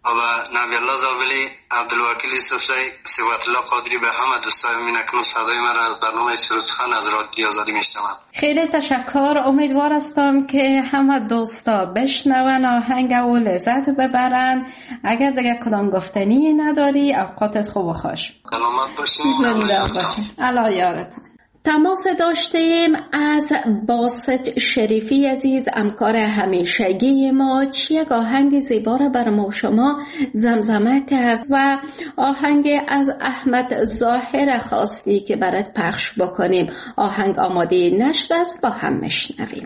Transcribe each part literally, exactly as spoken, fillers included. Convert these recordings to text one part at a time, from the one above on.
و نبی الله زابلی، عبدالوکیل یوسفزی، صفت الله قادری به همه دوستای من اکنون صدای من را از برنامه سرود سخن از رادیو آزادی میشنوم. خیلی تشکر. امیدوار هستم که همه دوستا بشنون آهنگ و لذت ببرن. اگر دیگه کدام گفتنی نداری اوقاتت خوب و خوش. سلامت باشین. زنده باشین. الله یارتون. تماس داشتیم از باسط شریفی عزیز، همکار همیشگی ما. یک آهنگ زیبا را بر ما شما زمزمه کرد و آهنگ از احمد ظاهر خواستی که برات پخش بکنیم. آهنگ آماده نشده است، با هم میشنویم.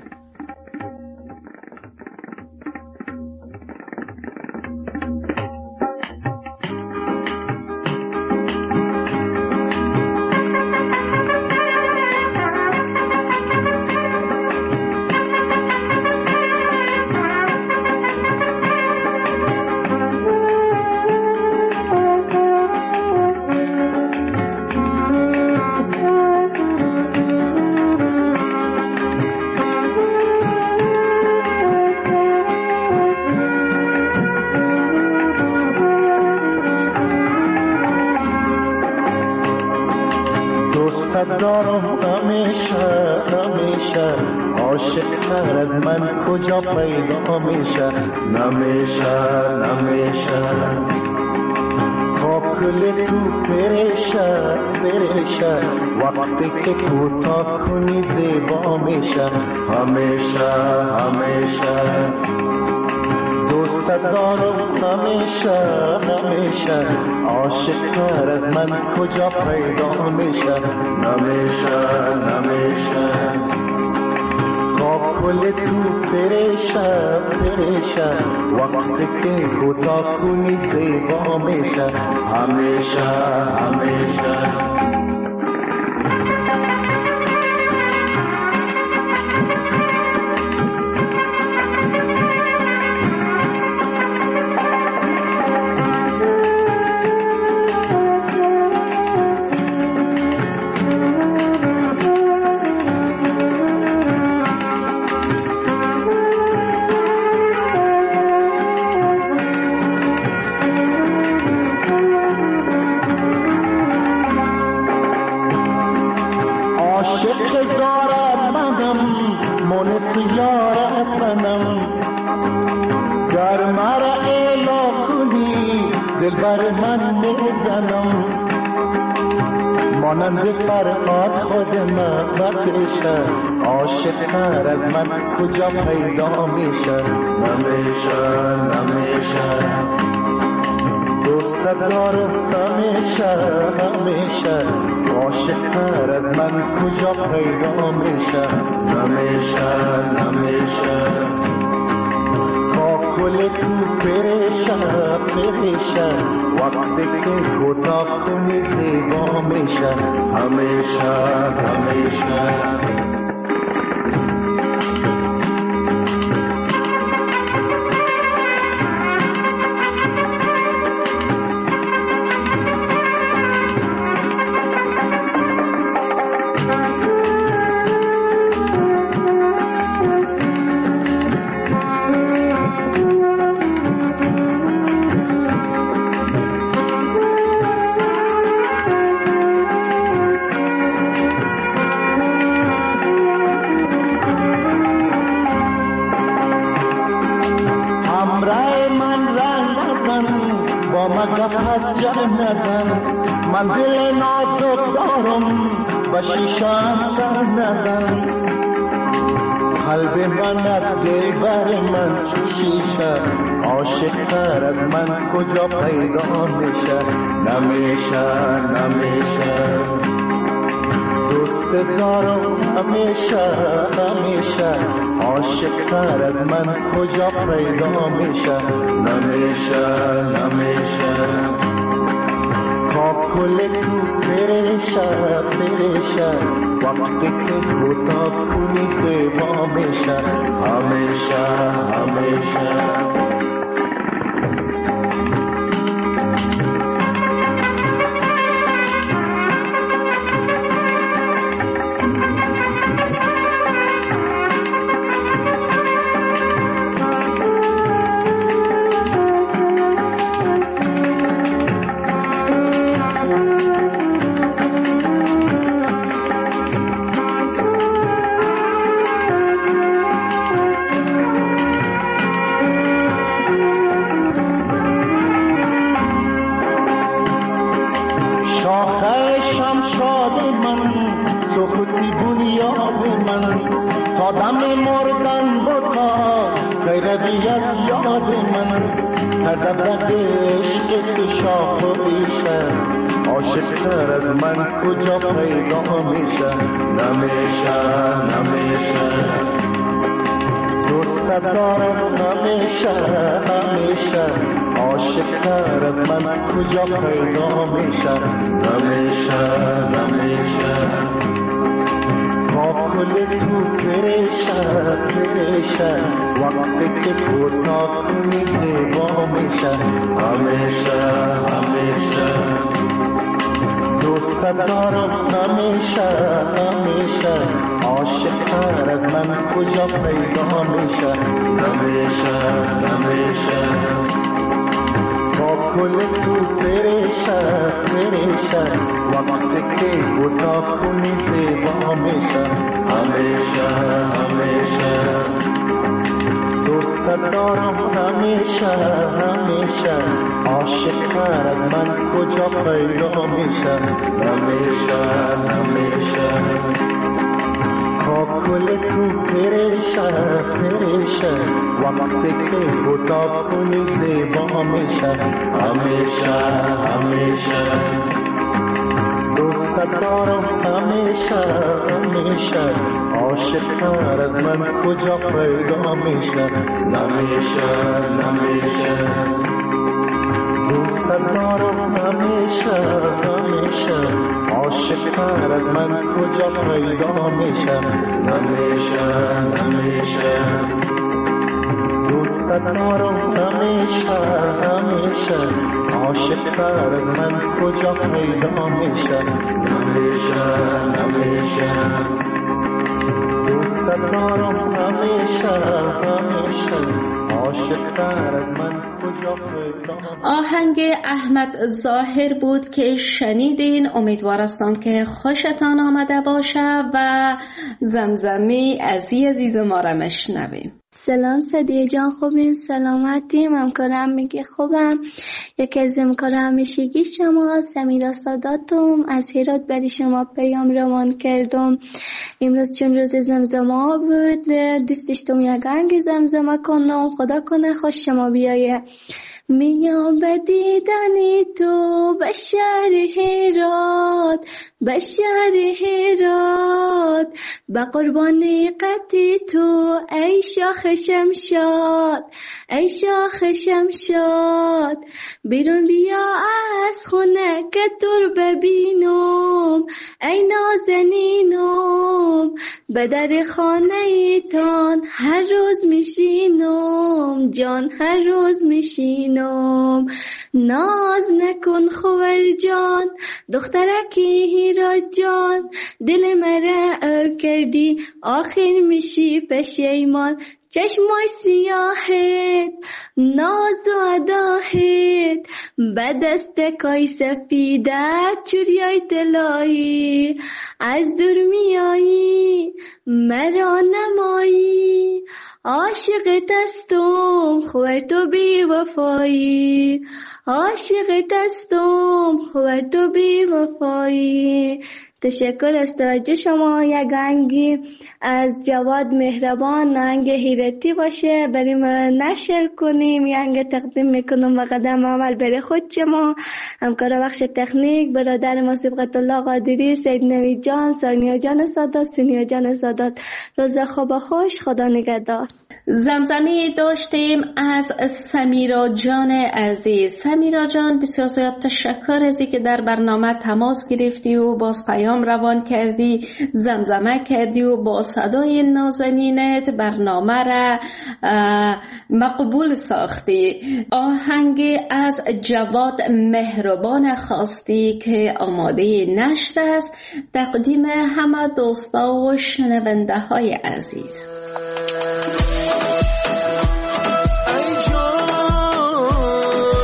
دارم همیشه همیشه عاشق تر از من کجا پیدا میشه نمیشه نمیشه کل تو پریشه پریشه وقتی که کوتاه کنی زیبا میشه همیشه همیشه دوست دارم همیشه همیشه عاشق تر از من کجا پیدا میشه نمیشه نمیشه با کل تو پریشه پریشه وقتی که کوتاه کنی زیبا میشه همیشه همیشه عاشق تر از من کجا پیدا میشه نمیشه نمیشه دوست دارم همیشه همیشه عاشق تر از من کجا پیدا میشه نمیشه نمیشه با کل تو پریشه پریشه وقتی که کوتاه کنی زیبا میشه همیشه همیشه منزل نازک دارم و شیشان سر نزن قلب من از دل بر من شیشه عاشق تر از من کجا پیدا میشه نمیشه نمیشه دوست دارم همیشه همیشه عاشق تر از من کجا پیدا میشه نمیشه نمیشه کل تو پریشه پریشه وقتی که کوتاه کنی زیبا میشه همیشه همیشه سختی بنیاد من تا دم مردن بکا غیربی از یاد من هدف عشق تو شاخ و ریشه عاشق تر از من کجا پیدا میشه نمیشه نمیشه دوست دارم همیشه همیشه عاشق تر از من کجا پیدا میشه نمیشه نمیشه با کل تو پریشه پریشه وقتی که کوتاه کنی زیبا میشه همیشه همیشه دوست دارم همیشه همیشه عاشق تر از من کجا پیدا میشه همیشه همیشه با کل تو پریشه پریشه وقتی که کوتاه کنی زیبا میشه همیشه همیشه دوست دارم همیشه همیشه عاشق تر از من کجا پیدا میشه همیشه همیشه با کل تو پریشه پریشه وقتی که کوتاه کنی زیبا میشه همیشه همیشه دوست دارم همیشه همیشه عاشق تر از من کجا پیدا میشه نمیشه نمیشه دوست دارم همیشه همیشه عاشق تر از من کجا پیدا میشه نمیشه نمیشه دوست دارم همیشه همیشه عاشق تر از من کجا پیدا میشه نمیشه نمیشه دوست دارم همیشه همیشه عاشق تر از من کجا پیدا. آهنگ احمد ظاهر بود که شنیدین. امیدوار هستم که خوشتان آمده باشه و زمزمی عزیز عزیز ما را مشنویم. سلام صدیه جان، خوبین؟ سلامتی؟ همکارم میگه خوبم. یکی از همکار همیشگی شما سمیرا ساداتم از هرات برای شما پیام روان کردم. امروز چون روز زمزمه بود دوست داشتم یک آهنگ زمزمه کنم. خدا کنه خوش شما بیایه. میام به دیدنی تو به شهر هرات، به شهر هرات، به قربانی قدی تو ای شاخ شمشاد، ای شاخ شمشاد. بیرون بیا از خونه که تو ببینم ای نازنینم، به در خانه ایتان هر روز میشینم جان، هر روز میشینم. ناز نکن خوار جان دخترکی هیرات جان، دل مرا ار کردی آخر میشی پشیمان. چشمای سیاهت ناز و اداهت به دست کای سفیدت چوریای طلایی، از دور میایی مرا نمایی. عاشقت هستم خوار تو بی وفایی، عاشقت هستم خوار تو بی وفایی. تشکر از توجه شما. یک آهنگی از جواد مهربان، آهنگ هیرتی باشه بریم نشر کنیم. یک آهنگ تقدیم میکنم و قدم عمل بره خود شما. همکار بخش تکنیک برادر ما صبغت الله قادری، سید نوید جان، سانیا جان سادات، سینیا جان سادات. روز خوب خوش، خدا نگهدار. زمزمی داشتیم از سمیرا جان عزیز. سمیرا جان بسیار زیاد تشکر از اینکه در برنامه تماس گرفتی و باز پیام روان کردی، زمزمه کردی و با صدای نازنینت برنامه را مقبول ساختی. آهنگ از جواد مهربان خواستی که آماده نشر است. تقدیم همه دوستا و شنونده های عزیز.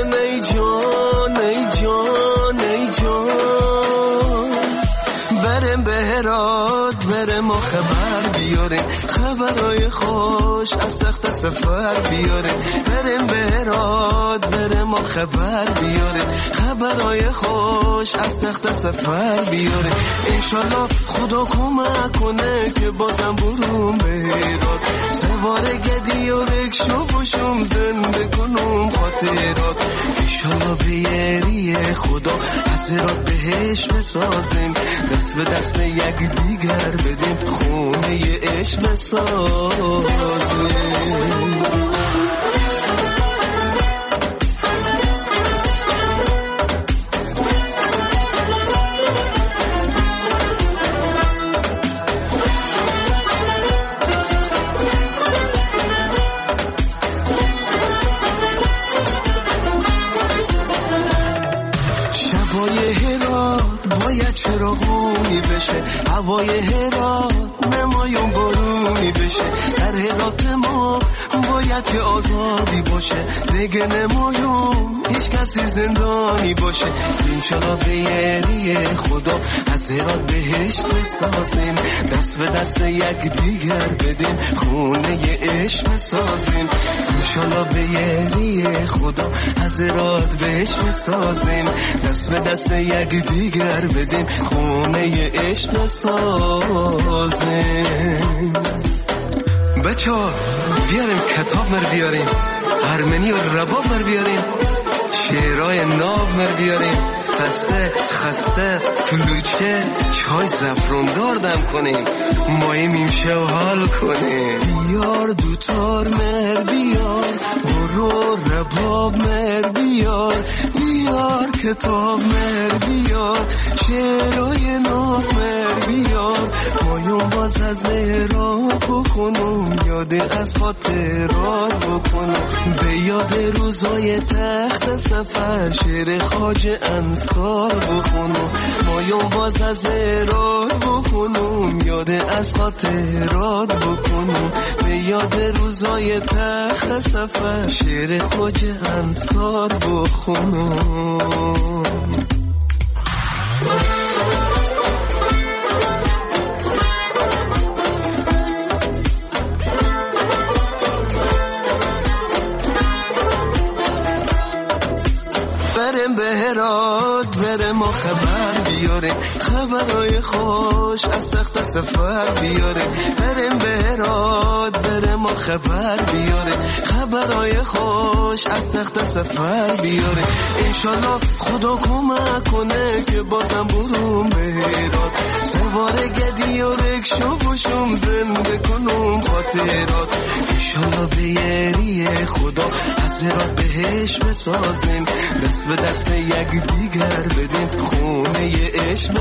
بر بریم به هرات بریم و خبر بیاریم، خبرای خوش از تخت سفر بیاریم. بریم به هرات بریم و خبر بیاریم، خبرای خوش از تخت سفر بیاریم. انشالله خدا کمک کنه که بازم برون به هرات، سوار گدی و رکشو باشم زنده کنم خاطرات. انشالله بیاری خدا از هرات بهش بسازیم، دست به دست یک دیگر بدیم، خونه عشق بسازیم. چراغونی بشه، هوای هرات نمایون بارونی بشه. در هرات ما باید که آزادی باشه، دیگه نمایون هیچ کسی زندانی باشه. انشالله بیاری خدا از هرات بهش بسازیم، دست به دست یک دیگر بدیم، خونه عشق بسازیم. انشالله بیاری خدا از هرات بهش بسازیم، دست به دست یک دیگر بدیم، خونه عشق بسازیم. بچه ها بیاریم کتاب مر بیاریم، ارمنی و رباب مر بیاریم، شعرهای ناب مر بیاریم، خسته خسته کلوچه چای زفروندار دم کنیم، ماهی میمشه و حال کنیم. بیار دوتار مر بیار، برو رباب مر بیار، بیار کتاب مر بیار، شعرهای ناب مر بیار. مایون باز از هرات بخونم، یاد از خاطرات بکنم، به یاد روزای تخت سفر شعر خواجه انصار بخونم. مایون باز از هرات بخونم، یاد از خاطرات بکنم، به یاد روزای تخت سفر شعر خواجه انصار بخونم. بریم به هرات بریم و خبر بیاریم، خبرای خوش از تخت سفر بیاریم. بریم به هرات بریم و خبر بیاریم، خبرای خوش از تخت سفر بیاریم. انشالله خدا کمک کنه که بازم برون به هرات، سوار گدی و رکشو باشم زنده کنم خاطرات. انشالله بیاری خدا از هرات بهش بسازیم، دست به دست یک دیگر بدیم، خونه عشق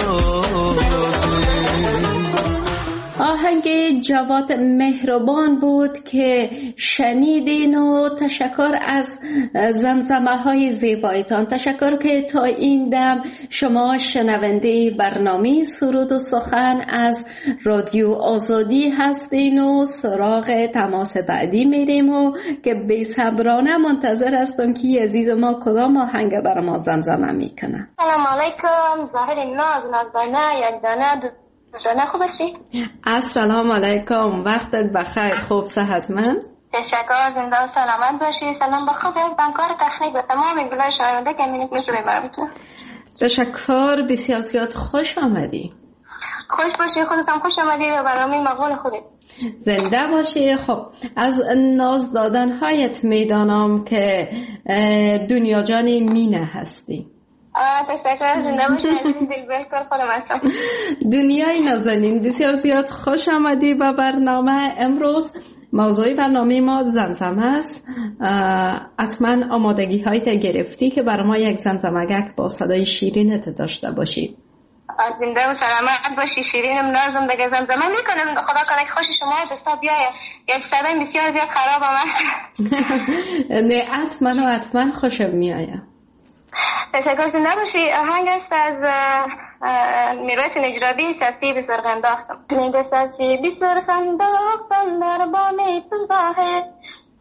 بسازیم. آهنگ جواد مهربان بود که شنیدین و تشکر از زمزمه های زیبایتان. تشکر که تا این دم شما شنونده برنامه سرود و سخن از رادیو آزادی هستین و سراغ تماس بعدی میریم و که بی‌صبرانه منتظر هستم که عزیز ما کدام آهنگ برای ما زمزمه میکنه. سلام علیکم، ظاهر ناز نازدانه یک دانه دو جانه. خوب هستی؟ السلام علیکم، وقتت بخیر، خوب صحتمند؟ تشکر، زنده و سلامت باشی. سلام به خود از بانکار تخنیک و تمام گلای شنونده که امینت میتونه برامتون. تشکر، بسیار زیاد خوش آمدی. خوش باشی، خودت هم خوش آمدی و برنامه مقبول خودت. زنده باشی. خب از ناز دادنهایت میدانم که دنیا جانی مینه هستی. آه تشکر، زنده باشی. دل بالکل خودم هستم. دنیای نازنین، بسیار زیاد خوش آمدی به برنامه امروز. موضوع برنامه ما زمزمه است. حتما آمادگی هایت گرفتی که برای ما یک زمزمگک با صدای شیرینت داشته باشی. زنده و سلامت باشی. شیرینم نازم دیگه زمزمه میکنم. خدا کنه که خوش شما دوستا بیایه. یک صدای بسیار زیاد خراب آمد. نه حتما و حتما خوشم میآید. تشکر، زنده باشی. آهنگ است از میرویس نجرابی، سرسی به سرخ انداختم. میگه سرسی به سرخ انداختم در بام تو زاهد،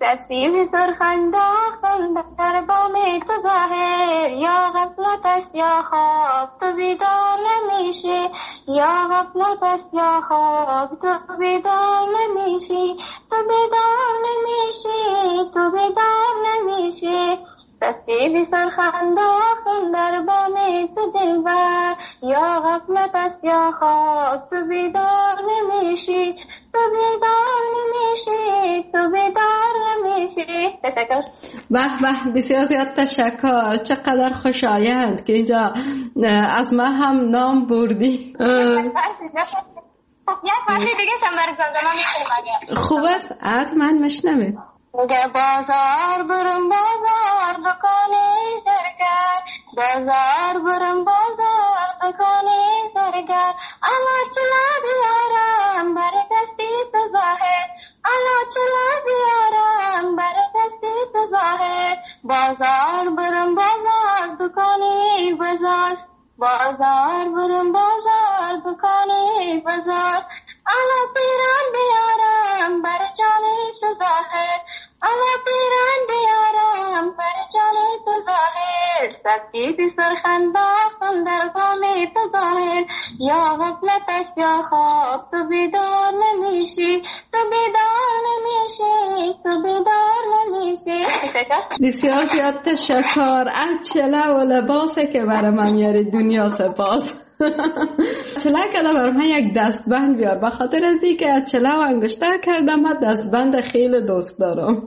سیب سرخ انداختم در بام تو ظاهر، یا غفلت است یا خواب تو بیدار نمیشی، یا غفلت است یا خواب تو بیدار نمیشی، تو بیدار نمیشی، تو بیدار نمیشی. سیب سرخ انداختم در بام تو دلبر، یا غفلت است یا خواب تو بیدار نمیشی، تو بیدار نمیشی، تو بیدار نمیشی. تشکر. به به، بسیار زیاد تشکر. چقدر خوشایند که اینجا از ما هم نام بردی. یک فرشی دیگه شم برای زمزمه میکنم اگر خوب است. حتما مشنوه. میگه بازار برم بازار دکانی سرگر، بازار برم بازار دکانی سرگر، اما چلا بیارم برای دستی تو ظاهر، اما چلا بیارم برای دستی تو ظاهر. بازار برم بازار دکانی بازار، بازار برم بازار دکانی بازار، اما پیران بیارم برای جانی تو ظاهر، اما پیران بیارم برای جانی تو ظاهر. سبکی بی سرخنداختم در بامی تو ظاهر، یا غفلت است یا خواب تو بیدار نمیشی، تو بیدار نمیشی، تو بیدار نمیشی. بسیار زیاد تشکر. از چله و لباسه که برای من میاری دنیا سپاس. چله کده برای من یک دستبند بیار، بخاطر از این که از چله و انگشتر کردم من دستبند خیلی دوست دارم.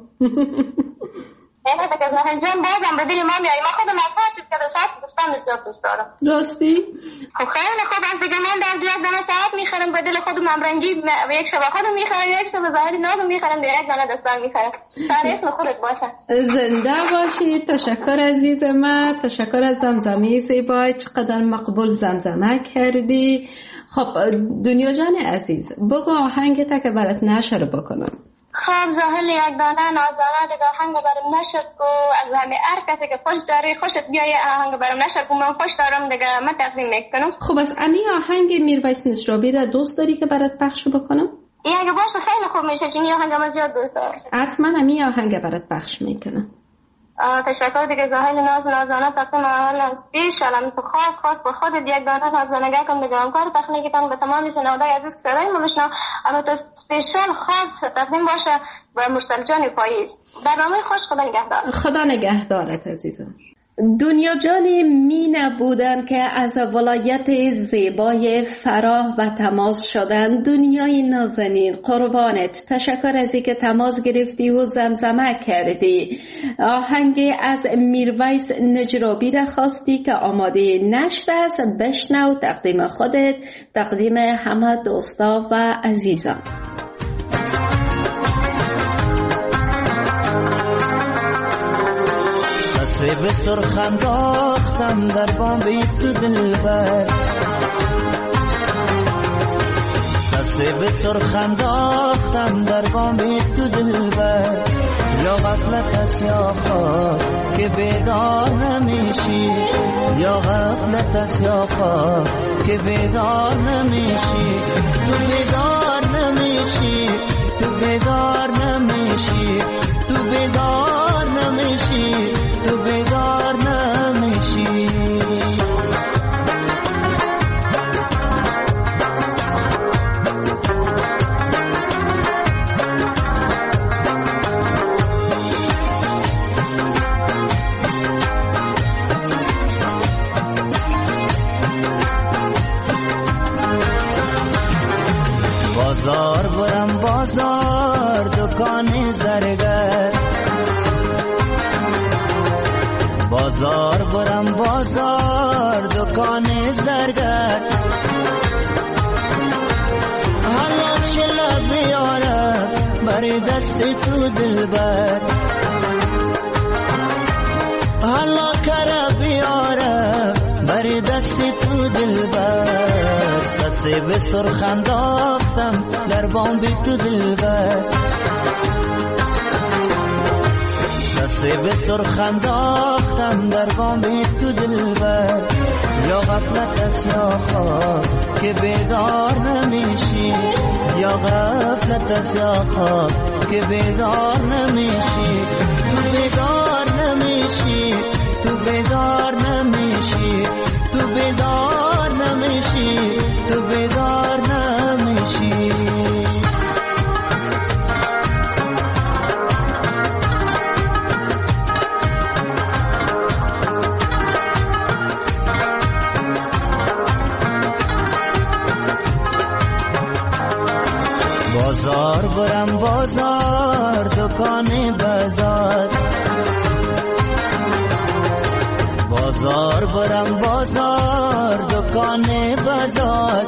اینه که از نهنجان بازم به دلی ما میایی، ما خودم از هر چیز که داشت دستبند زیاد دوست دارم. راستی؟ خب خیلی خوب است دیگه. من در یک دانه ساعت میخرم به دل خودم همرنگی، و یک شبه خودم میخرم، یک شبه ظاهری نازم میخرم، دیگه یک دانه دستبند میخرم. سر اسم خودت باشه. زنده باشی. تشکر عزیز من. تشکر از زمزمه زیبای. چقدر مقبول زمزمه کردی. خب دنیا جان عزیز، بگو آهنگت که برات نشر بکنم. خب زاهل یک دانه نازانه دیگه آهنگ برام نشد کو، از همه هر کسی که خوش داری خوشت بیایه آهنگ برام نشد کو، من خوش دارم دیگه من تقدیم میکنم. خب از امی آهنگ میرویس نشرابی را دوست داری که برات پخش بکنم؟ این اگه باشه خیلی خوب میشه، چون این آهنگ من زیاد دوست دارم. حتما امی آهنگ برات پخش میکنم. تشکر دیگه زاهل ناز نازانه تقدیم اول پیش علم تو خاص خاص به خودت یک دانه نازانگه کن بگم کار تخلیقتان به تمام شنوندگان عزیز که صدای ما بشنو، اما تو اسپیشال خاص تقدیم باشه به مشتل جان پاییز. برنامه خوش. خدا نگهدار. خدا نگهدارت عزیزم. دنیا جان مینه بودن که از ولایت زیبای فراه و تماس شدن. دنیای نازنین قربانت. تشکر از اینکه تماس گرفتی و زمزمه کردی. آهنگ از میرویس نجرابی را خواستی که آماده نشر است. بشنو. تقدیم خودت، تقدیم همه دوستا و عزیزان. به سرخ انداختم در بام تو دلبر، سبسه به سرخ انداختم در بام تو دلبر، یا غفلت است یا خواب که بیدار نمیشی، یا غفلت است یا خواب که بیدار نمیشی، تو بیدار نمیشی، تو بیدار نمیشی، تو بیدار نمیشی، تو بیدار نمیشی. بازار برم بازار دکان زرگر، بازار برم بازار دکان زرگر، حالا چلا بیارم بر دست تو دلبر، حالا کرا بیارم بر دست تو دلبر، سطح به سرخ انداختم در بام تو دلبر، سطح به سرخ انداختم در بام تو دلبر، یا غفلت است یا خواب که بیدار نمیشی، یا غفلت است یا خواب که بیدار نمیشی، تو بیدار نمیشی، تو بیدار نمیشی، تو بیدار نمیشی، تو بیدار نمیشی. بازار برم بازار دکان بازار، بازار برم بازار دکان بازار،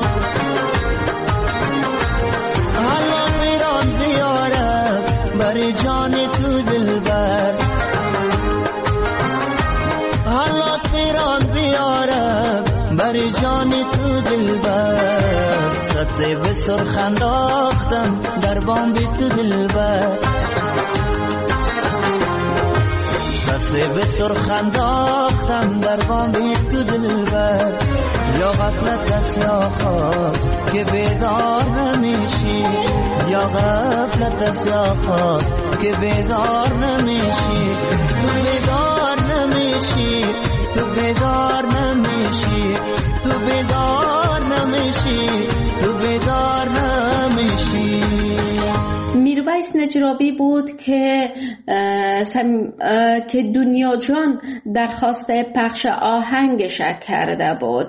حالا میران بیارم بر جان تو دلبر، حالا میران بیارم بر جان تو دلبر، صد به سرخ انداختم در بام بی تو دلبر، صد به سرخ انداختم در بام بی تو دلبر، یا غفلت است یا خواب که بیدار نمیشی، یا غفلت است یا خواب که بیدار نمیشی، تو بیدار نمیشی، تو بیدار نمیشی، تو بیدار نمیشی، تو بیدار نمیشی. میرویس نجرابی بود که سم... که دنیا جان درخواست پخش آهنگش کرده بود.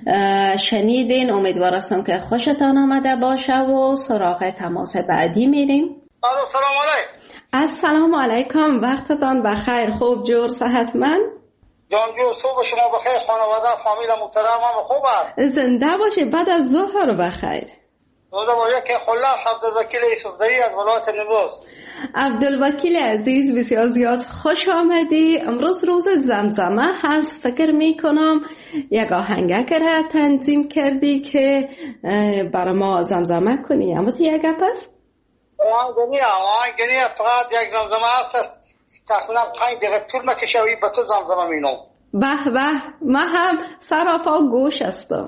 شنیدین؟ امیدوار هستم که خوشتان آمده باشه و سراغ تماس بعدی میریم. سلام علیکم. السلام علیکم، وقتتان بخیر. خوب جور صحتمند؟ جان جو صبح شما بخیر، خانواده فامیل محترم هم خوب است؟ زنده باشه. بعد از ظهر بخیر. زنده باشه. که خلاص عبدالوکیل یوسفزئی از ولایت نیمروز. عبدالوکیل عزیز بسیار زیاد خوش آمدی. امروز روز زمزمه هست، فکر می کنم یک آهنگک را تنظیم کردی که برای ما زمزمه کنی. اما تو یک گپ است؟ آهنگنی آهنگنی فقط یک زمزمه هست، تقریبا پنج دقیقه طول میکشه و به تو زمزمه مینم. به به، من هم سراپا گوش هستم.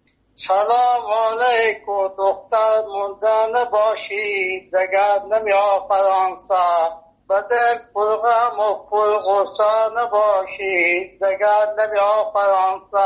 سلام علیکم دختر مونده نباشی، دگر نمیاد فرانسه، بدل پر غم و پر غصه نباشی، دگر نمیاد فرانسه،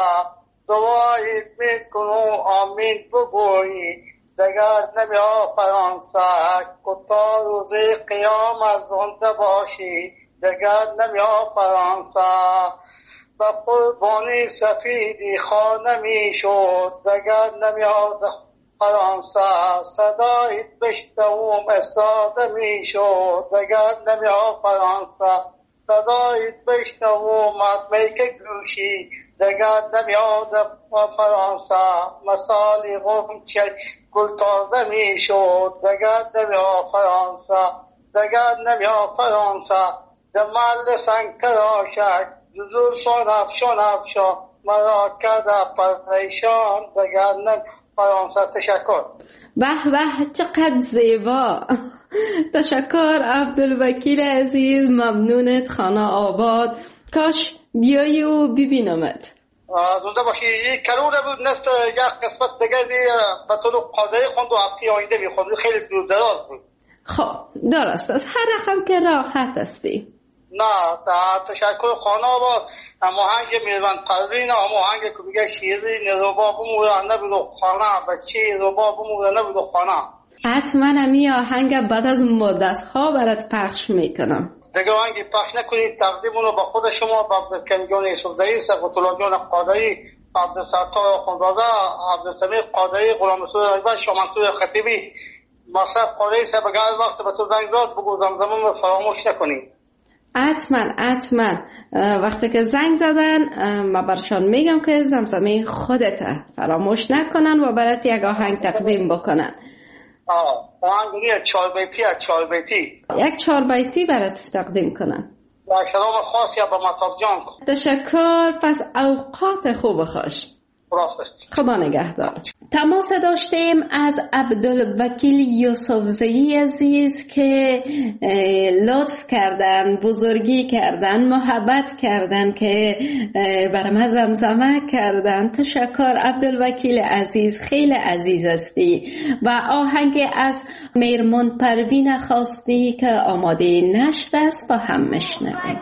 دعایی میکنو آمین بگویی، دگر نمیاد فرانسه، کتا روزی قیامت زنده باشی، دگر نمیاد فرانسه، به قربانی سفیدی خانه می شد، دگر نمیاد فرانسه، صدایت بشنوم استاده می شد، دگر نمیاد فرانسه، صدایت بشنوم میک گوشی، دگر نمیاد فرانسه، مثالی غنچه گل تازه می شد، دگر نمیاد فرانسه، دگر نمیاد فرانسه، دمال سنگ تراشک زور شان افشان افشان مرا کرده پریشان، دگر نمیاد فرانسه. تشکر. به به، چقدر زیبا. تشکر عبدالوکیل عزیز، ممنونت. خانه آباد. کاش بیایی و ببینمت. زنده باشی. یک کلوره بود نست یک قسمت دیگه به طور قاضی خوند و هفته آینده میخوند، خیلی دور دراز بود. خب درست است، هر رقم که راحت استی. نه تشکر. خانه آباد آهنگ میروان پروین، آهنگ که میگه شیری نروبا بموره نبودو خانه، بچه روبا بموره نبودو خانه. حتما همی آهنگ بعد از مدت ها برات پخش میکنم. دیگه آهنگی پخش نکنید، تقدیمونو به خود شما، به عبدالکریم جان یوسفزئی، سقط الله جان قادری، عبدالستار خانزاده، عبدالسمیع قادری، غلام رسول رایبه، شاه منصور خطیبی، مصرف قادری صاحب اگر وقت به تو زنگ داد بگو زمزمه فراموش نکنید. حتما حتما وقتی که زنگ زدن من برشان میگم که زمزمه خودت فراموش نکنن و برات یک آهنگ تقدیم بکنن. آه آهنگ چهار بیتی از چهار بیتی یک چهار بیتی برات تقدیم کنن. با احترام خاص یا با مطاب جان. تشکر. پس اوقات خوب خوش. خدا نگهدار. تماس داشتیم از عبدالوکیل یوسفزئی عزیز که لطف کردن، بزرگی کردن، محبت کردن که بر ما زمزمه کردن. تشکر عبدالوکیل عزیز، خیلی عزیز هستی. و آهنگ از میرمون پروین خواستی که آماده نشر است با هم میشنویم.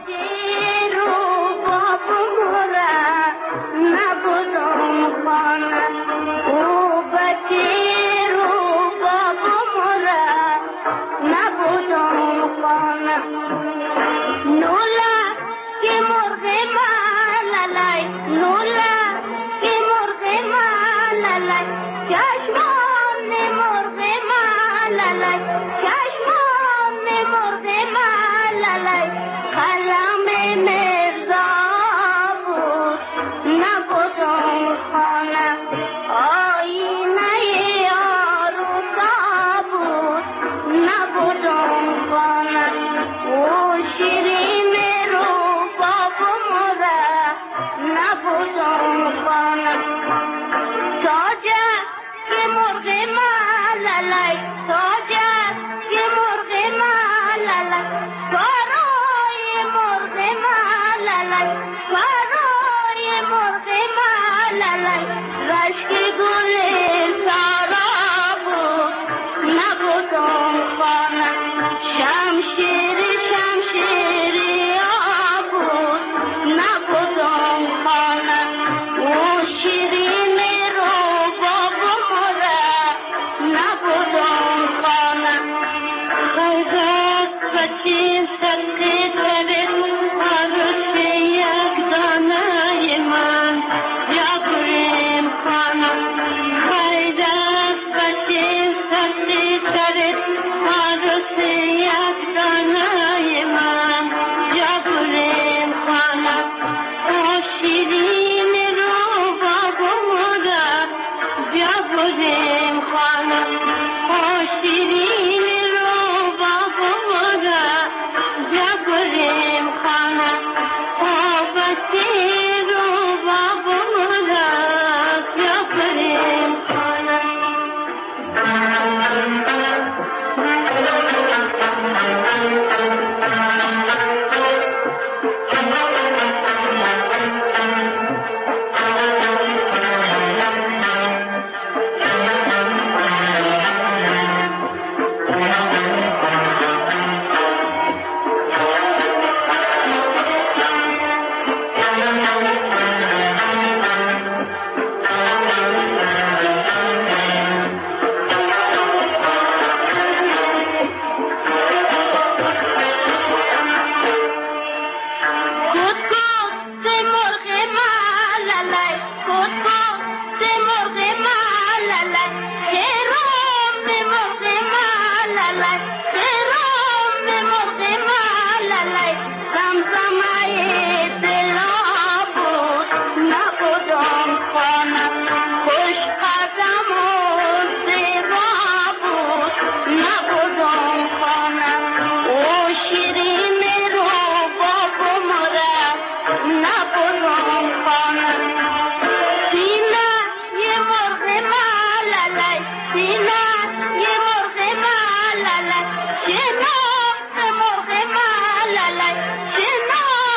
She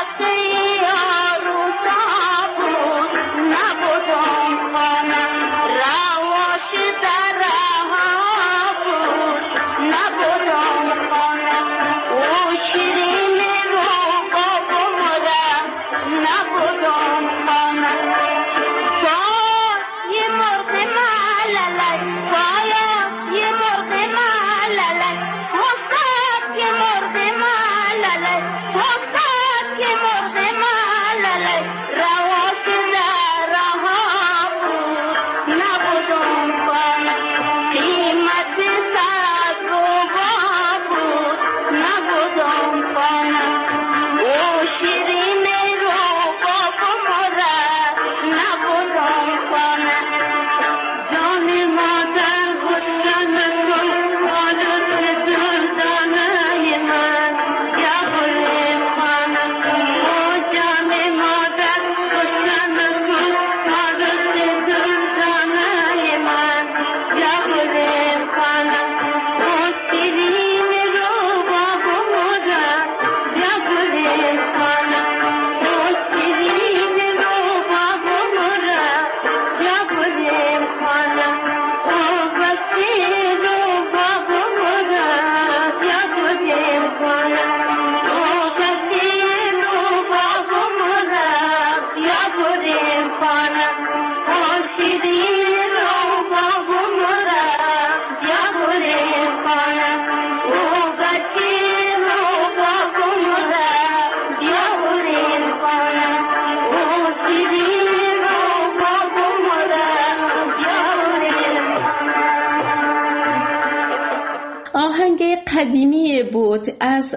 قدیمی بود از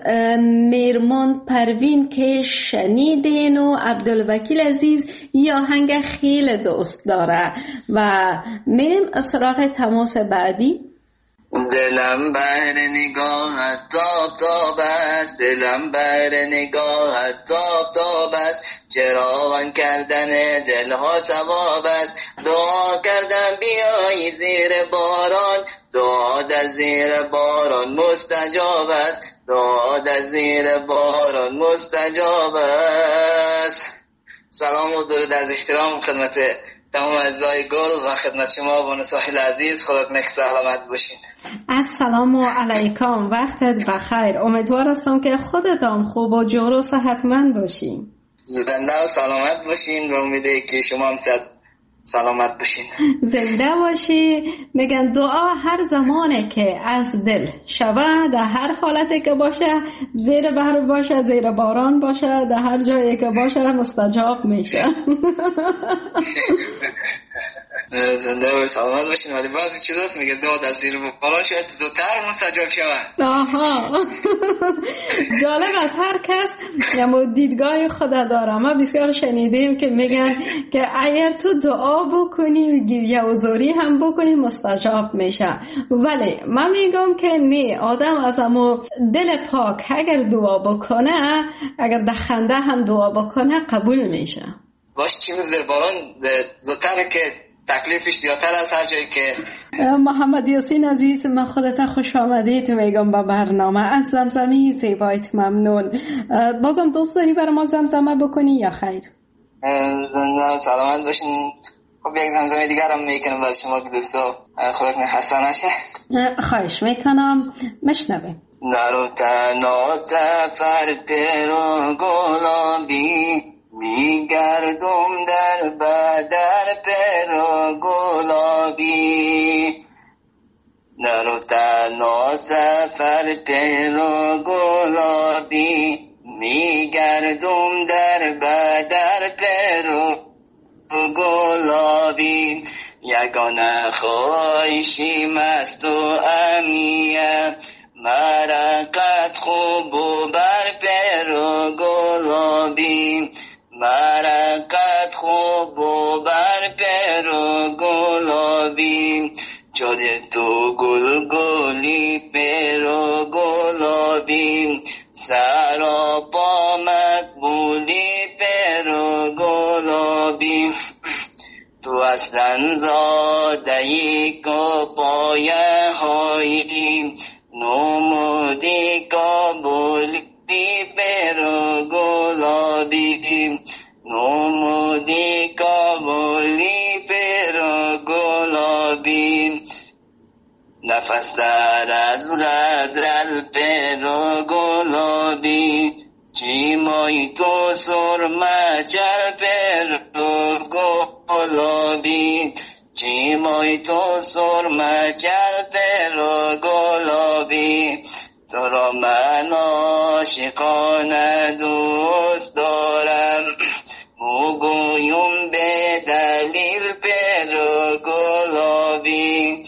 میرمان پروین که شنیدین و عبدالوکیل عزیز یا آهنگ خیلی دوست داره و میریم سراغ تماس بعدی. دلم بر نگاهت تاب تاب است، دلم بر نگاهت تاب تاب است، چراغان کردن دلها ثواب است، دعا کردم بیایی زیر باران، دعا در زیر باران مستجاب است، دعا در زیر باران مستجاب است. سلام و درود از احترام خدمت تمام اعضای گل و خدمت شما بانو ساحل عزیز. خدا کنه که سلامت باشین. السلام علیکم، وقتت بخیر. امیدوار هستم که خودتان خوب و جور و صحتمند باشین. زنده و سلامت باشین و امیده که شما هم سلامت باشین. زنده باشی. میگن دعا هر زمانه که از دل شود، در هر حالتی که باشه، زیر بحر باشه، زیر باران باشه، در هر جایی که باشه مستجاب میشه. زنده و سلامت باشین. ولی بعضی چیزاست میگه دعا در زیر باران شاید زودتر مستجاب شود. آها. جالب از هر کس یا دیدگاه خود داره. ما بسیار شنیدیم که میگن که اگر تو دعا بکنی و گریه و زاری هم بکنی مستجاب میشه، ولی من میگم که نه، آدم از امو دل پاک اگر دعا بکنه، اگر در خنده هم دعا بکنه قبول میشه. باش چی زیر باران زودتره که تکلیفش زیادتر از هر جایی که. محمد یاسین عزیز، من خودت خوش آمدید میگم با برنامه. از زمزمه زیبایت ممنون. بازم دوست داری برای ما زمزمه بکنی یا خیر؟ زنده سلامت باشین. خب یک زمزمه دیگر هم میکنم برای شما که دوستا خدا کنه خسته نشه. خواهش میکنم، مشنویم. نرو تنها سفر پیرو گلابی، میگردم در بدر پیرو گلابی. نرو تنها سفر پیرو گلابی، میگردم در بدر پیرو گلابی. یگانه خواهشی مست و امیه، مرقت خوب و بر پیرو گلابی، مرقت خوب و بر پیرو گلابی. جد تو گل گلی پیرو گلابی، سراپا مقبولی پیرو گلابی. تو اصلا زادهی که پایه هایی، نمودی کابولی پیرو گلابی. نفس در از غزل پر و گلابی چیمای تو سرمه چل پر و گلابی چیمای تو سرمه چل پر و گلابی تو را من عاشقانه دوست دارم بگویم به دلیل پر و گلابی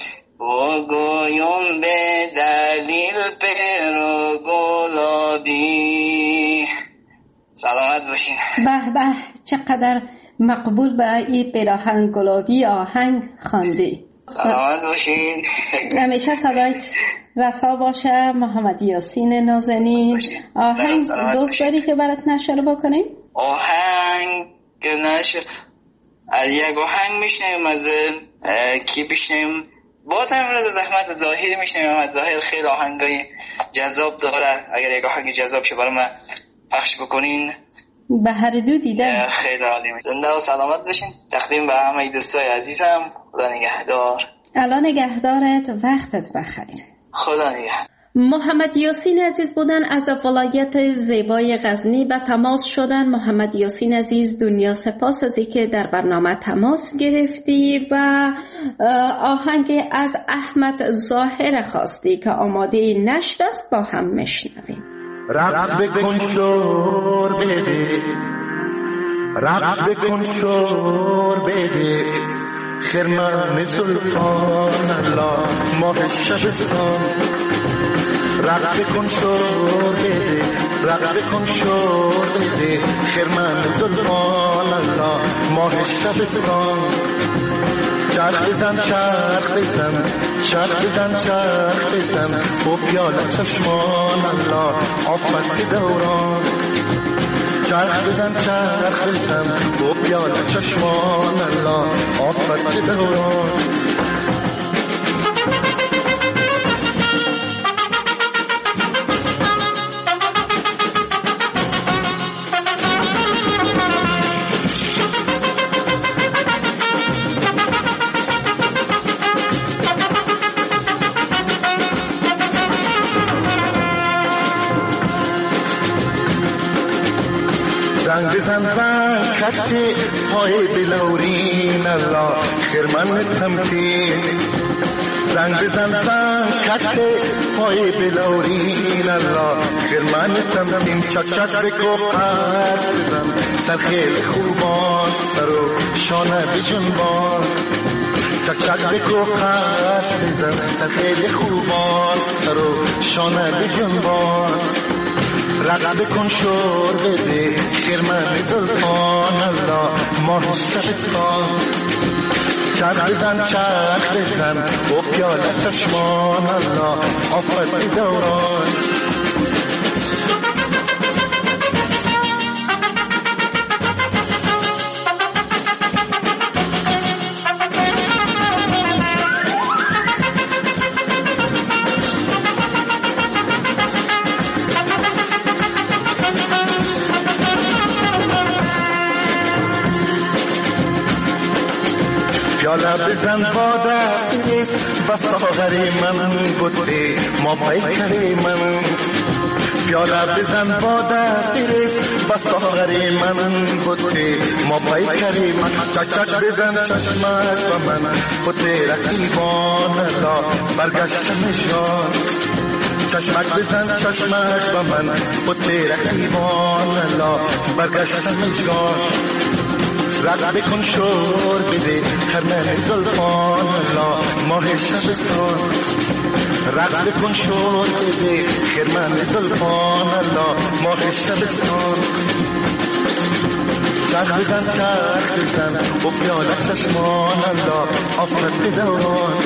بگویم به دلیل پر و گلابی. سلامت باشین. به به چقدر مقبول به این پیراهن گلابی آهنگ خواندی. سلامت باشین. همیشه صدایت رسا باشه محمد یاسین نازنین. آهنگ دوست داری که برات نشر بکنیم؟ آهنگ که نشر از یک آهنگ میشنیم از کی بشنیم؟ باز هم از زحمت ظاهری میشنیم. از ظاهر خیلی آهنگای جذاب داره. اگر یک آهنگ جذاب شه برای ما پخش بکنین به هر دو دیدن خیلی عالی میشه. زنده و سلامت باشین. تقدیم به همه دوستای عزیزم. خدا نگهدار. الله نگهدارت. وقتت بخیر. خدا نگهدار. محمد یاسین عزیز بودن از ولایت زیبای غزنی به تماس شدن. محمد یاسین عزیز دنیا سپاس از اینکه در برنامه تماس گرفتی و آهنگ از احمد ظاهر خواستی که آماده نشر است با هم میشنویم. رقص بکن شور بده رقص بکن شور بده خرمن سلطان الله ماه شبستان رقص بکن شور بده رقص بکن شور بده خرمن سلطان الله ماه شبستان چرخ بزن چرخ بزن چرخ بزن چرخ بزن با پیاله چشمان الله آفت دوران چرخ بزن چرخ بزن با پیاله چشمان الله آفت دوران زنگ بزن زنگ کتی پای بلورین الله خرمن تمکین زنگ بزن زنگ کتی پای بلورین الله خرمن تمکین چک چک بکو قرص بزن در خیل خوبان سر و شانه بجنبان چک چک بکو قرص بزن در خیل خوبان سر و شانه بجنبان رقص بکن شور بده خرمن سلطان الله ماه شبستان چرخ بزن چرخ بزن با پیاله چشمان الله آفت دوران پیاله بزن باده بریز بس ساغری من بوده ما پیکری من پیاله بزن باده بریز بس ساغری من بوده ما پیکری من چک چک بزن چشمک و من بوده رقیبان الله برگشتم جان چشمک بزن چشمک و من بوده رقیبان الله برگشتم جان رقص بکن شور بده خرمن زلفان الله ماه شبستان رقص بکن شور بده خرمن زلفان الله ماه شبستان چرخ بزن چرخ بزن با پیاله چشمان الله آفت دوران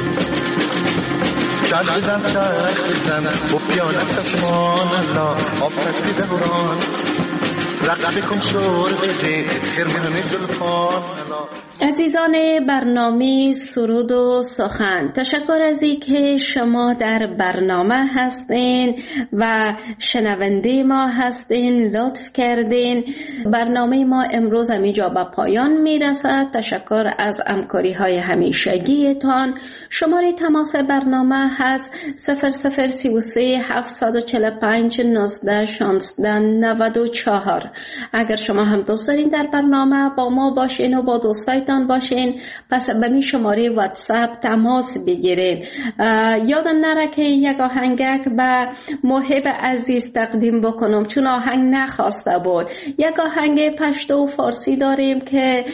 چرخ بزن چرخ بزن با پیاله چشمان الله آفت دوران رقص کن شور بده خرمن زلفات عزیزان برنامه سرود و سخن، تشکر از اینکه شما در برنامه هستین و شنونده ما هستین، لطف کردین. برنامه ما امروز همینجا به پایان میرسد. تشکر از همکاری های همیشگیتان. شماره تماس برنامه هست صفر صفر سی و سه هفتصد و چهل و پنج نوزده شانزده نود و چهار. اگر شما هم دوست دارین در برنامه با ما باشین و با دوستایتان باشین، پس به می شماره واتساپ تماس بگیرین. یادم نره که یک آهنگک به محب عزیز تقدیم بکنم، چون آهنگ نخواسته بود. یک آهنگ پشتو و فارسی داریم که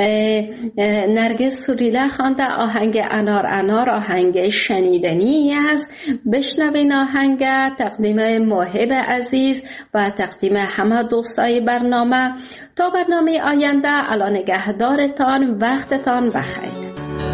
نرگس سوریله خوانده، آهنگ انار انار، آهنگ شنیدنی است. بشنوین آهنگ، تقدیم محب عزیز و تقدیم همه دوستای برنامه. تا برنامه آینده، الان نگهدارتان، وقتتان بخیر.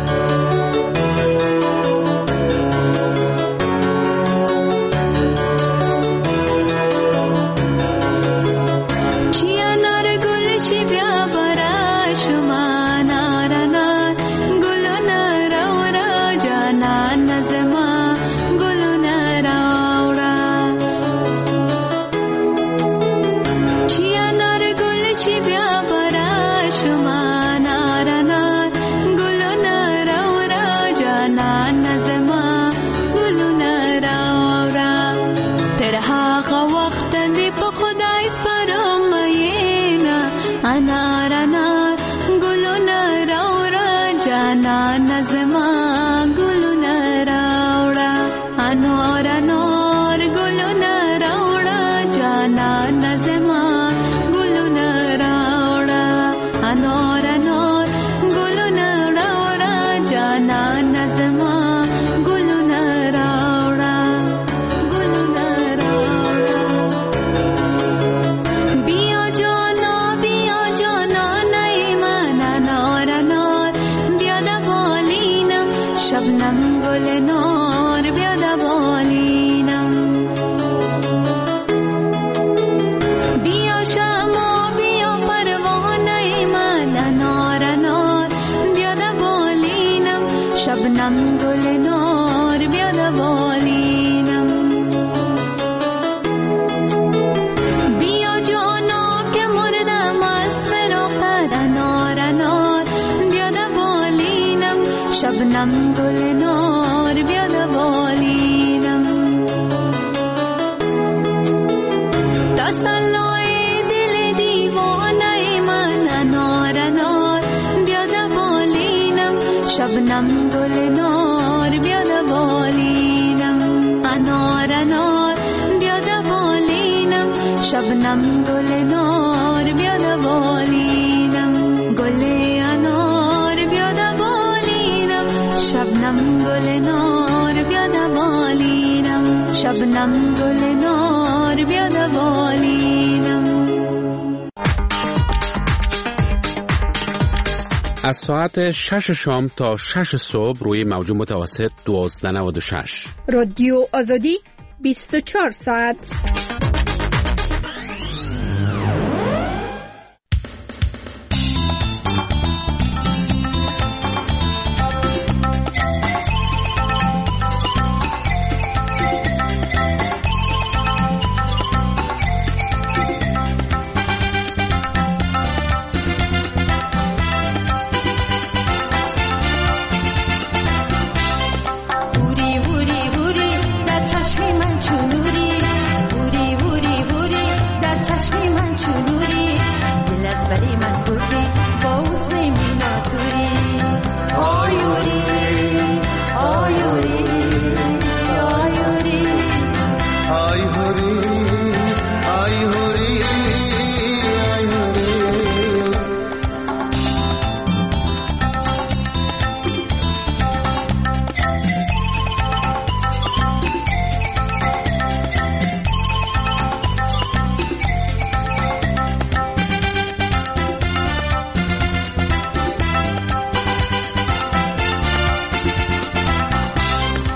شبنم گل نار بیاد بالینم، گل انار بیاد بالینم، شبنم گل نار بیاد بالینم، شبنم گل نار بیاد بالینم. از ساعت شش شام تا شش صبح روی موج متوسط دوازده نود و شش رادیو آزادی بیست و چهار ساعت.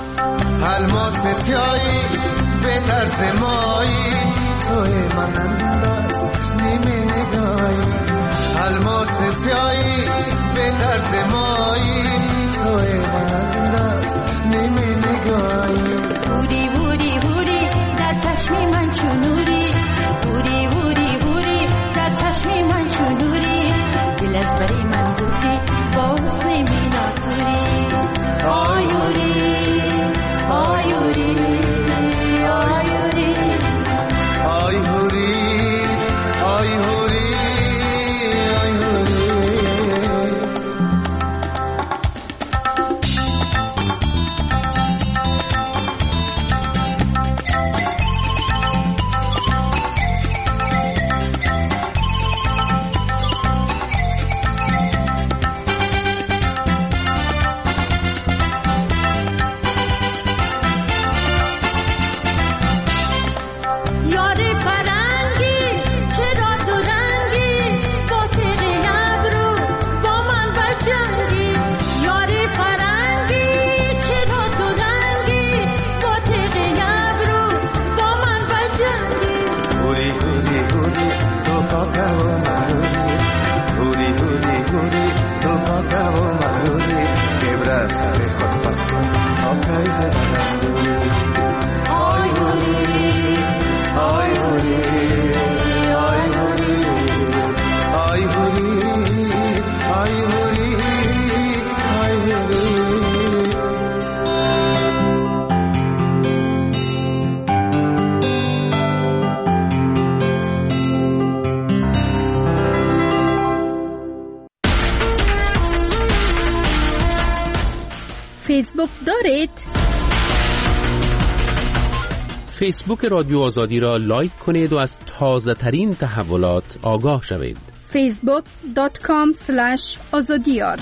الماس سیایی به طرز مایی سوی منن بلند است نیمه نگاهی الماس سیایی به طرز مایی سوی بلند است نیمه نگاهی بوری بوری بوری در چشم من چونوری بوری بوری بوری در چشم من چونوری دل از بری من بودی با حسن میناتوری آیوری آیوری آیوری آیوری آیوری فیسبوک دارید؟ فیسبوک رادیو آزادی را لایک کنید و از تازه ترین تحولات آگاه شوید. فیسبوک دات کام اسلش آزادیار.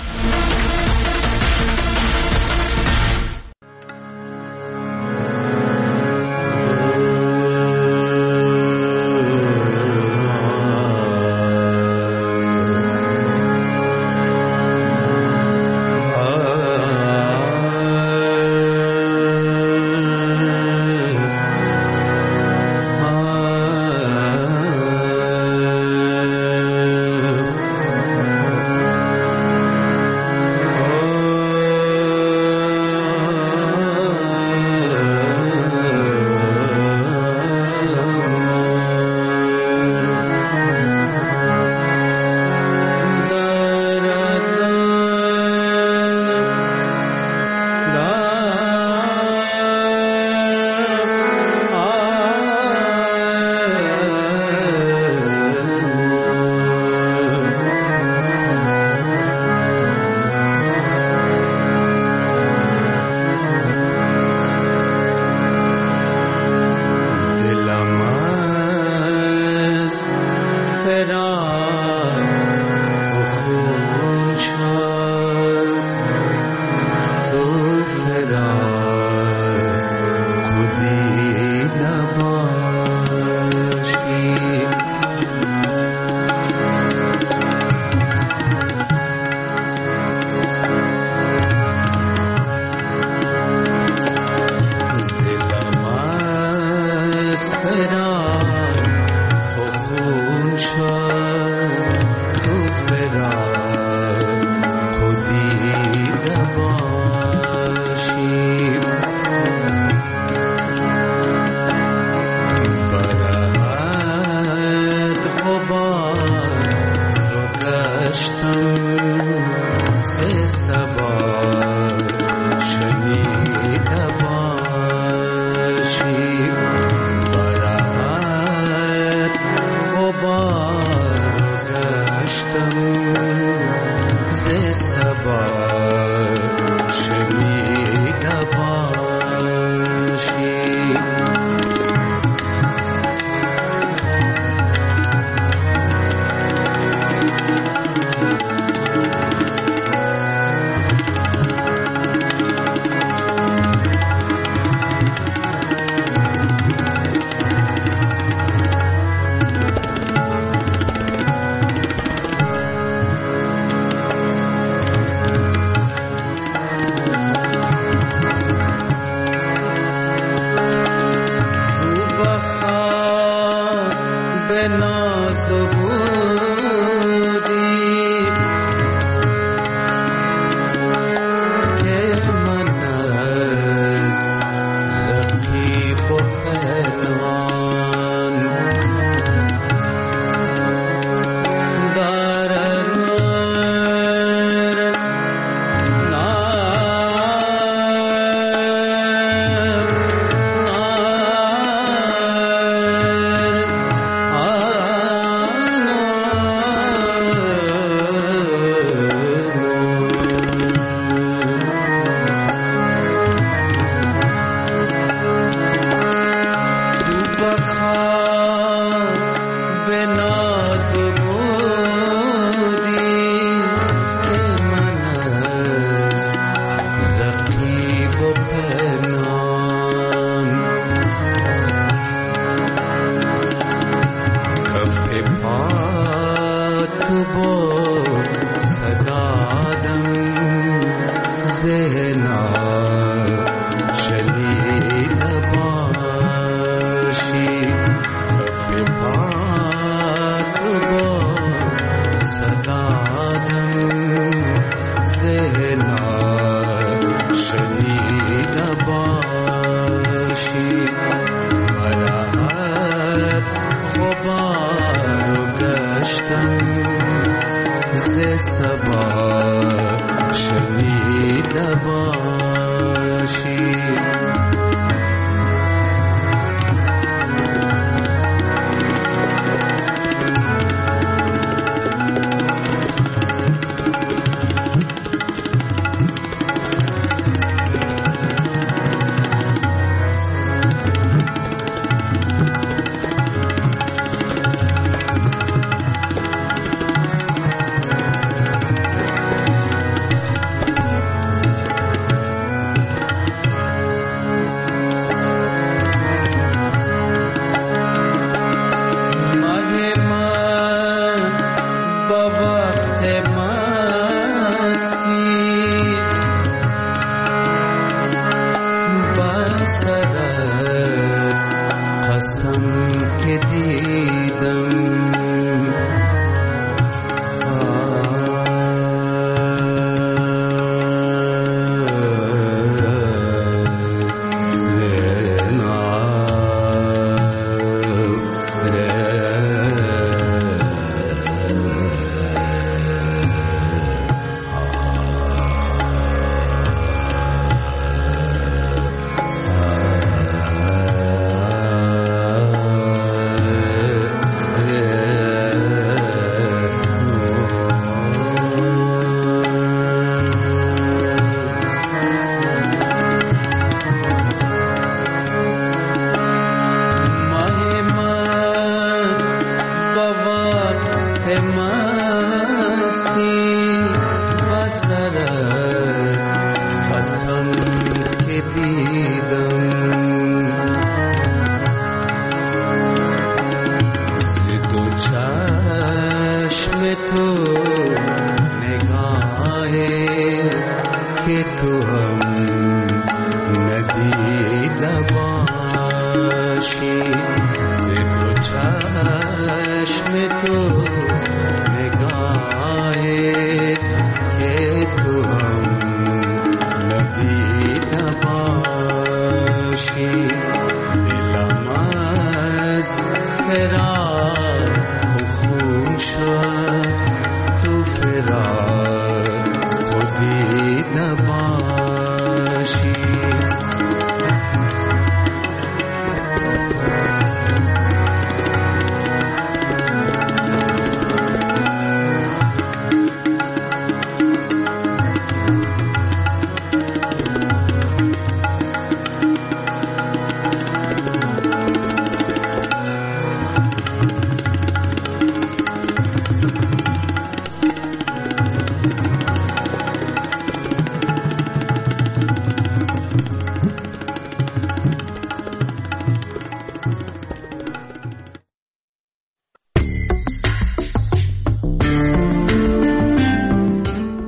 زنا شنید باشی کف پاک با صدادم زنا شنید باشی مرحت غبار گشتم ز سبا شنیده باشی